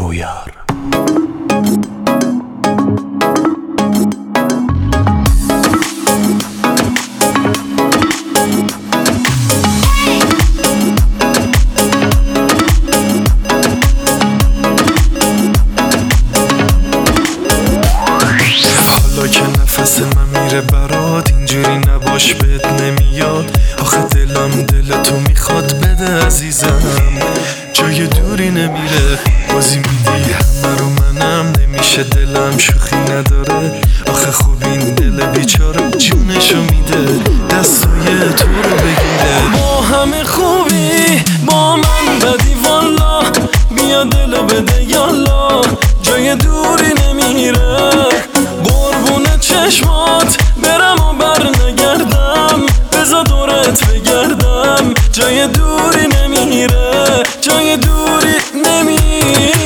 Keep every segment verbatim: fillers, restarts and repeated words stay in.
نویار. حالا که نفس من میره برات اینجوری نباش بهت نمیاد. آخه دلم دل تو میخواد بده عزیزم، جای دوری نمیره بازی میدی همه رو منم نمیشه دلم شوخی نداره. آخه خوب این دل بیچاره جونشو میده دستای تو رو بگیره. با همه خوبی با من بدی والا، بیا دلو بده یالا جای دوری نمیره. قربون چشمات برم و بر نگردم، بزا دورت بگردم جای دوری نمیره، جای دوری نمیره.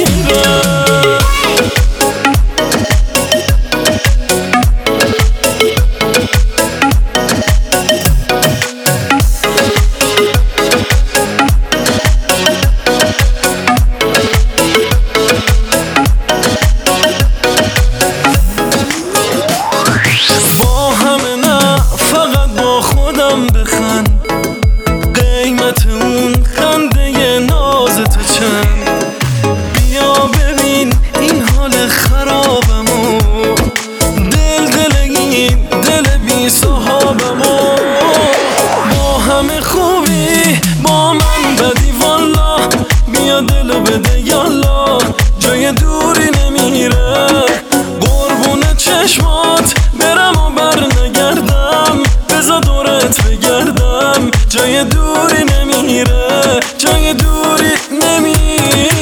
بخند قیمت اون خنده ناز تو چند، بیا ببین این حال خرابمو، دل دل این دل بی صحابمو. با همه خوبی با من بدی والا، بیا دلو بده یالا جای دوری نمیره. قربون چشمات برم و بر نگردم، بزا دورت بگردم جای دوری نمیره، جای دوری نمیره.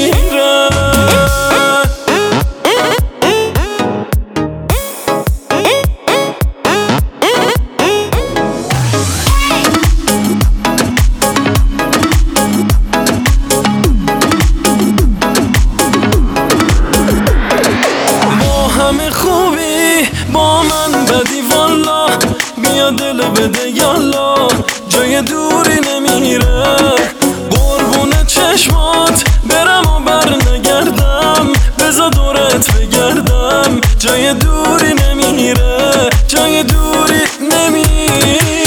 با همه خوبی با من بدی والا، بیا دلو بده یالا جای دوری نمیره. قربون چشمات برم و بر نگردم، بزا دورت بگردم جای دوری نمیره، جای دوری نمیره.